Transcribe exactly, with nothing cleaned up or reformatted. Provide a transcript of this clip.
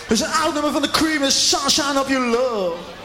Het is een oud nummer van de Cream, is Sunshine of Your Love.